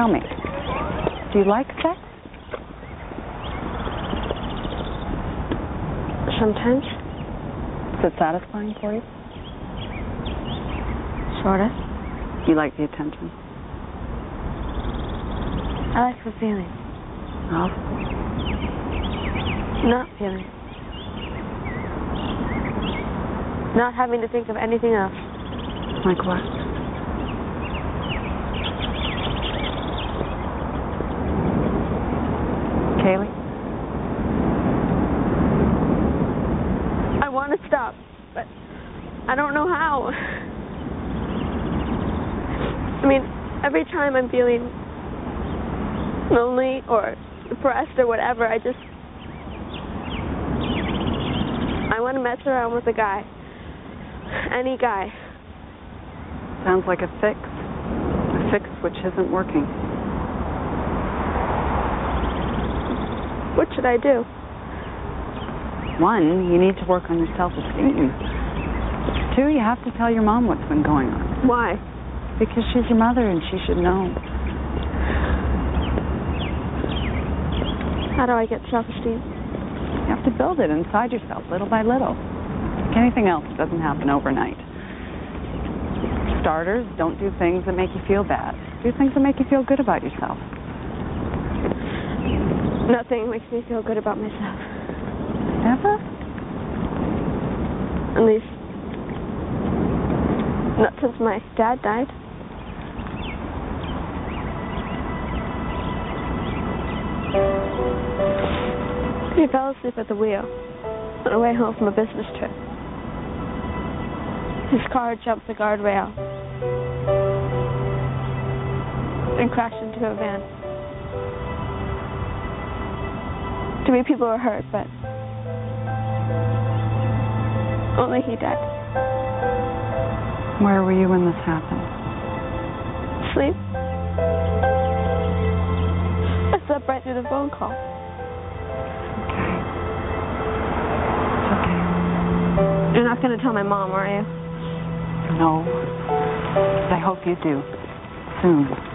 Tell me, do you like sex? Sometimes. Is it satisfying for you? Sort of. You like the attention? I like the feeling. Oh? Not feeling. Not having to think of anything else. Like what? Kaylee? I want to stop, but I don't know how. I mean, every time I'm feeling lonely or depressed or whatever, I want to mess around with a guy. Any guy. Sounds like a fix which isn't working. What should I do? One, you need to work on your self-esteem. Two, you have to tell your mom what's been going on. Why? Because she's your mother and she should know. How do I get self-esteem? You have to build it inside yourself, little by little. Like anything else, it doesn't happen overnight. For starters, don't do things that make you feel bad. Do things that make you feel good about yourself. Nothing makes me feel good about myself. Never? At least, not since my dad died. He fell asleep at the wheel on the way home from a business trip. His car jumped the guardrail and crashed into a van. 3 people were hurt, but only he died. Where were you when this happened? Sleep. I slept right through the phone call. It's okay. You're not going to tell my mom, are you? No. But I hope you do. Soon.